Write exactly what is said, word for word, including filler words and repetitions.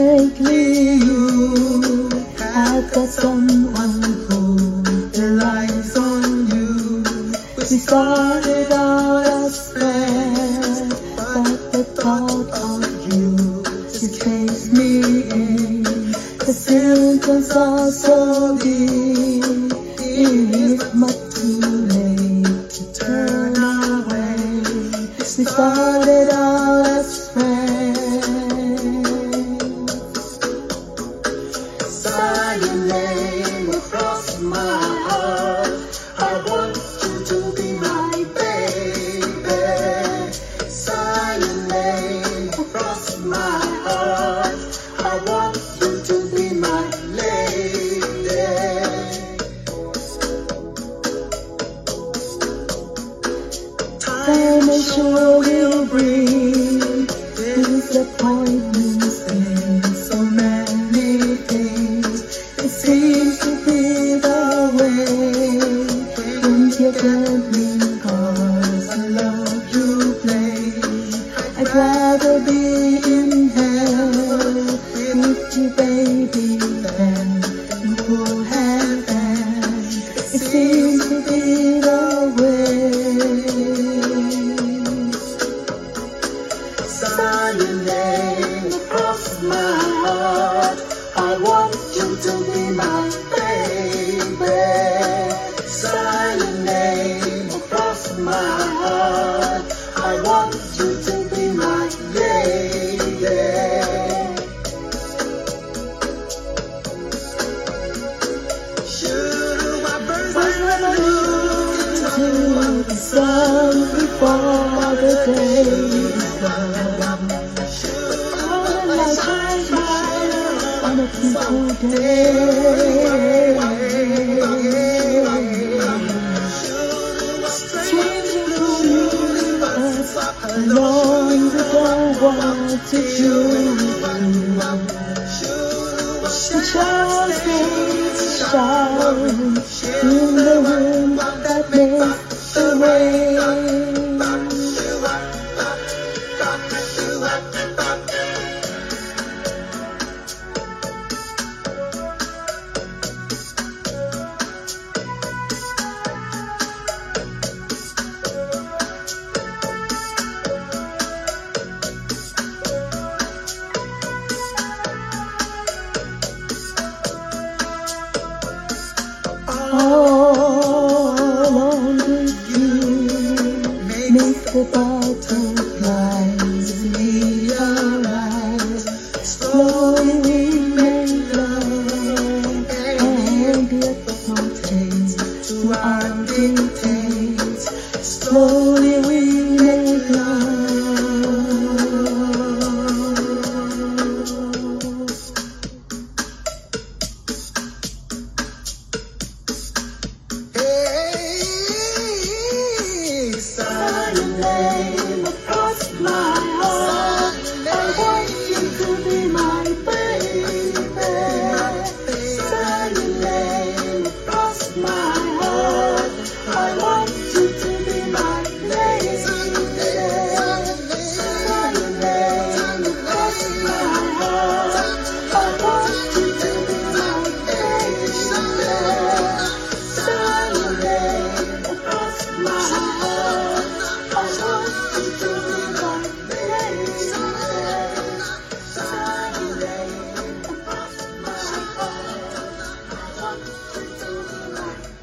lately you have got someone who relies on you. We started out as friends, but the thought of you just takes me in. The symptoms are so deep, it's much too late to turn away. We started out as friends. Sigh your name across my heart. I want you to be my baby. Sigh your name across my heart. I want you to be my lady. Time and sure will bring disappointments in so many things. It seems to be the way when you're gambling, cause I love you play. I'd rather be in hell with you, baby, than in full heaven. It seems to be the way. Sign your name across my heart. I want you to be my baby. Sign your name across my heart. I want you to be my lady. To the sun before the day is done. All the light shines brighter on a beautiful day. Changing the universe along the door to choose. The child stays shine in the wind that makes the rain. All alone with you, make the butterflies realize. Slowly we make love, and yet no taste to our dictates. Slowly we make love. Sign your name across my heart. I want you to be my baby. Sign your name across my heart. I want you to be my lady. Sign your name across my heart. I want you to be my lady. Sign your name across my heart. I want you to be my lady. Sign your name across my heart. I want you to be my